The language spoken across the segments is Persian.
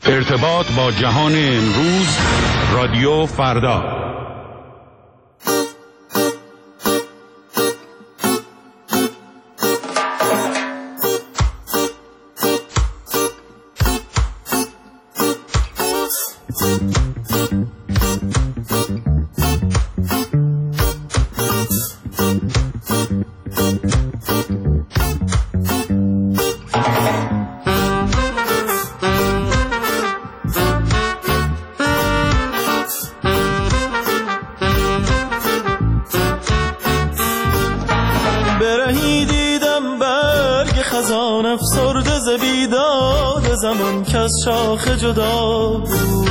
ارتباط با جهان امروز، رادیو فردا. زمان که از شاخ جدا بود،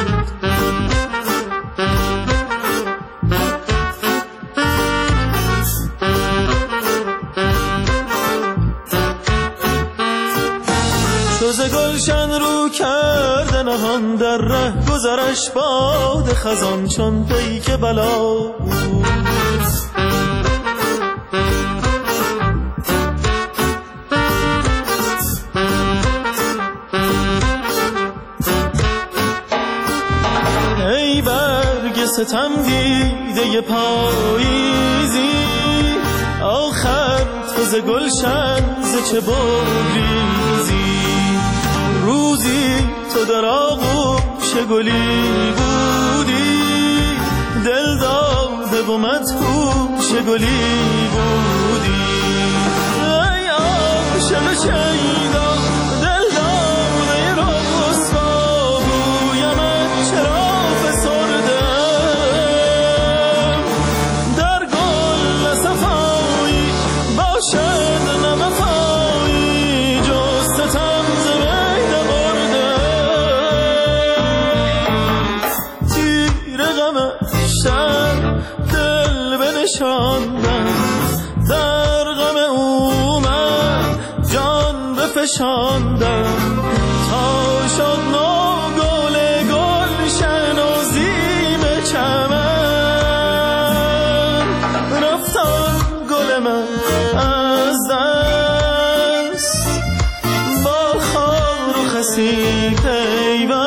شوز گلشن رو کرده نهان در ره گذرش باد خزان چون پیک بلا بود. ستم دیده پاییزی، آخر تو ز گلشن ز چه بگریزی. روزی تو در آغوش گلی بودی، دل داده و مدهوش گلی بودی. ای عاشق شیدا دل داده رسوا، بویمت چرا در غم او من جان بفشاندم، تا شد نو گل گلشن و زیب چمن. رفتم گل من از دست، با خار و خسی پیوست.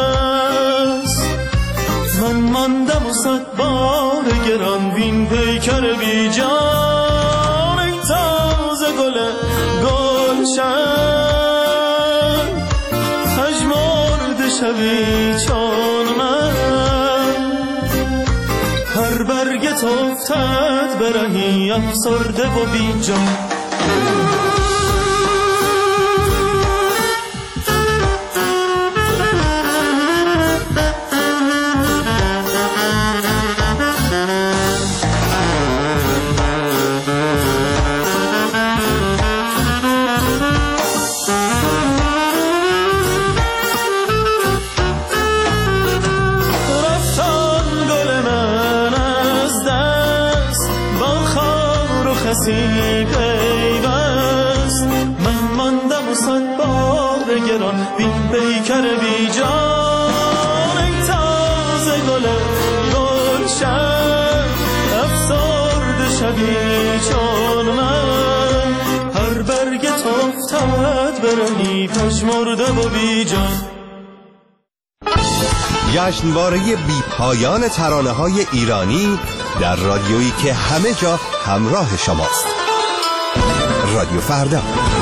من ماندم و صد بار گران وین پیکر بی جان. ای تازه گل گلشن پژمرده شوی چون من، هر برگت افتد برهی افسرده و بی جان. پیوست من ماندم و صد بار گران بین پیکر بی جان. ای تازه گل گلشن افسرده شبی چون من، هر برگت افتد برهی پژمرده و بی جان. جشنواره بی پایان ترانه‌های ایرانی در رادیویی که همه جا همراه شماست. رادیو فردا.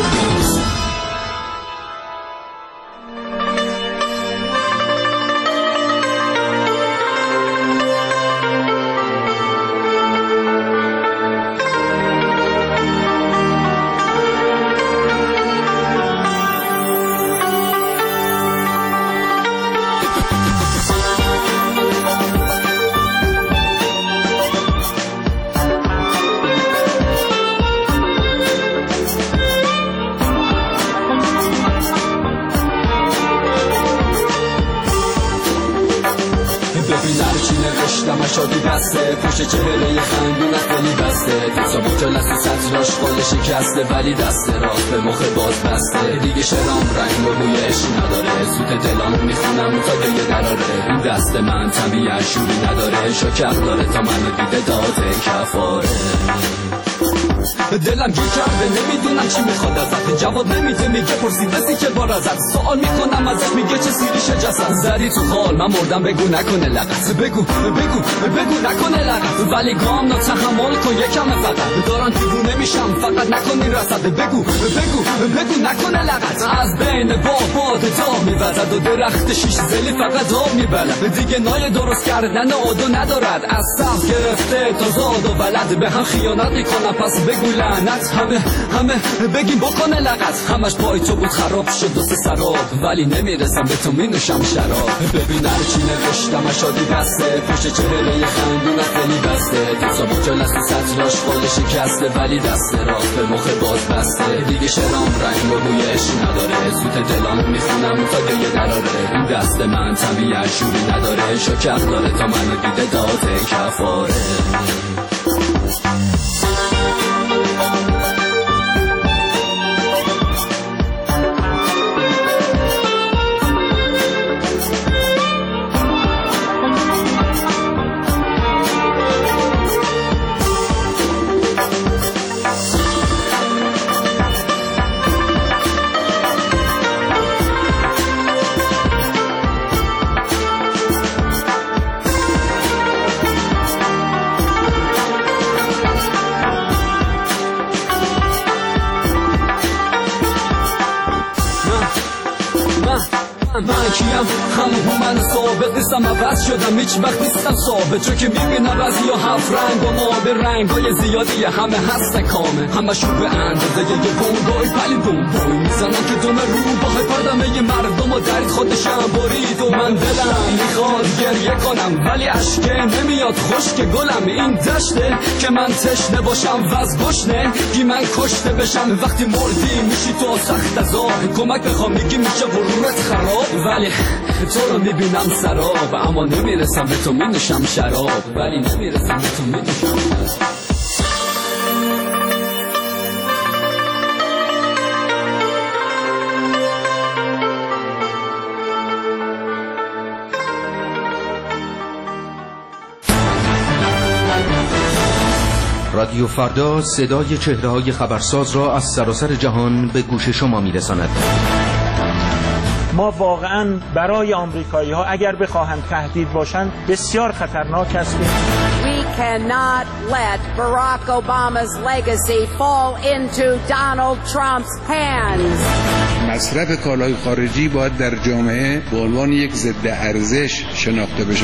شادی بسته پوش چهره خندون از دلی بسته، تصابو جلسه سطراش قال شکسته، ولی دست راست به مخ باز بسته. دیگه شرام رنگ و بوی عشق نداره، سوت دلامو میخونم تا دیگه دراره. این دست من طبیعت شوری نداره، شکر داره تا منو دیده داده کفاره. دلم گیر کرده نمیدونم چی میخواد ازت جواب نمیده میگه پرسیدسی که بار ازت سوال میکنم ازش میگه چه سیریشه جسد زدی تو خال من مردم بگو نکنه لغت بگو نکنه لغت ولی گام نا تحمل کن یکم فقط دارن دیوونه میشم فقط نکنی رسد بگو نکنه لغت از بین باد تا میوزد و درخت شیش زلی فقط آب میبلد دیگه نای درست کردن عادو ندارد از صف گرفته تا زاد و ولد به هم خیانت میکنم پس بگو لعنت همه بگیم بکنه لغت همش پای تو بود خراب شد و سراب ولی نمیرسم به تو مینوشم شراب ببین هر چی نوشتم شادی بسته پشت چهره خندونت خیلی بسته تو با جلست و سطراش خال شکسته ولی دست راست به مخ باز بسته دیگه شرام رنگ و بویش نداره سوت دلام میخونم تا یه دراره این دست من طبیعت شوری نداره شکر داره تا منو دیده داده کفاره من کیم همون من ثابت نیستم عوض شدم هیچ وقت نیستم ثابت چون که میبینم بعضی ها هفت رنگ و ما به رنگ های زیادی همه هستن کامه همشون به اندازه یه بونگای پلی بونگای میزنن که دوم رو با پردمه یه مردم و درد خودشم برید و من دلم میخواد گریه کنم ولی عشقه نمیاد خشک گلم این دشته که من تشنه باشم و از گشنه گی من کشته بشم وقتی مردی میشی تو سخت عذاب کمک بخوام میگی میشه غرورت خراب ولی تو رو میبینم سراب اما نمیرسم به تو مینوشم شراب ولی نمیرسم به تو مینوشم شراب رادیو فردا صدای چهره‌های خبرساز را از سراسر جهان به گوش شما میرساند. ما واقعا برای آمریکایی‌ها اگر بخواهند تهدید باشند بسیار خطرناک هستیم. We cannot let Barack Obama's legacy fall into Donald Trump's hands. مصرف کالای خارجی باید در جامعه به عنوان یک ضد ارزش شناخته بشه.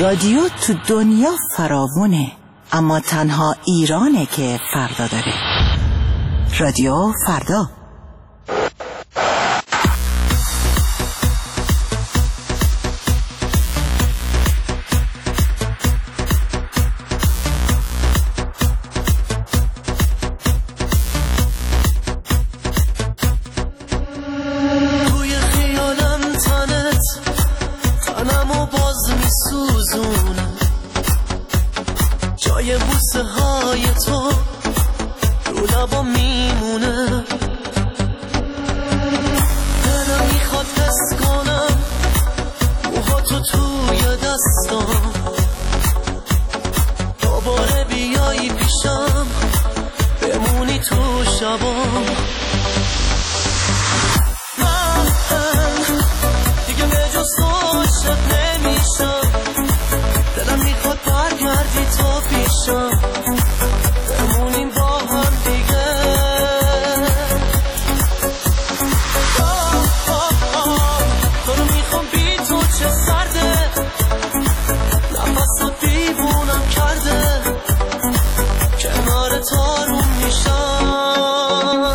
رادیو تو دنیا فراوونه، اما تنها ایرانه که فردا داره. رادیو فردا. جای بوسه های تو رو لبا میمونه، دلم میخواد حس کنم موها تو توی دستام، دوباره بیایی پیشم بمونی تو شبام. من دیگه به جز تو عاشق نمیشم، دلم میخواد برگردی تو پیشم بمونیم با هم دیگه. تو رو میخوام بی تو چه سرده، نفس رو دیوونم کرده، کنار تو رو میشم.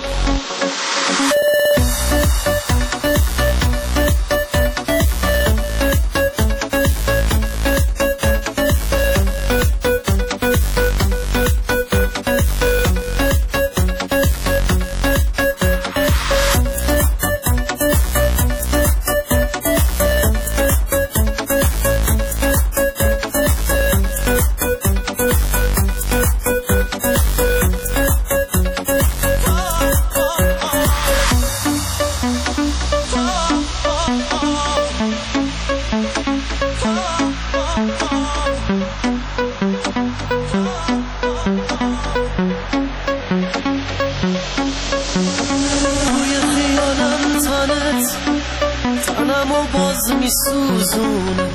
تنمو باز میسوزونه،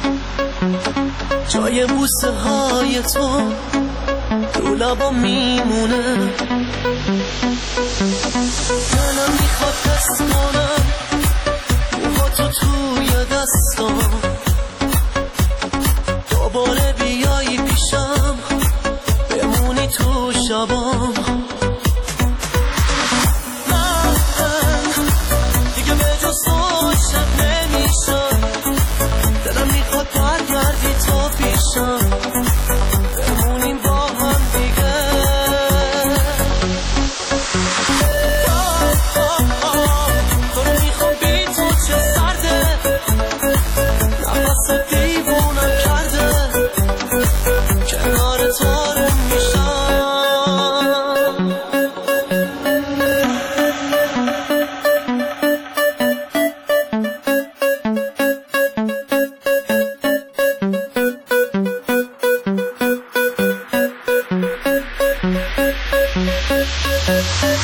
جای بوسه های تو رو لبا میمونه، دلم میخواد حس کنم موها تو توی دستام، دوباره بیایی پیشم بمونی تو شبام. برگردی تو پیشم بمونیم با هم دیگه. تو رو میخوام بی تو چه سرده، نفس دیوونم کرده، کنار تو رو میشم.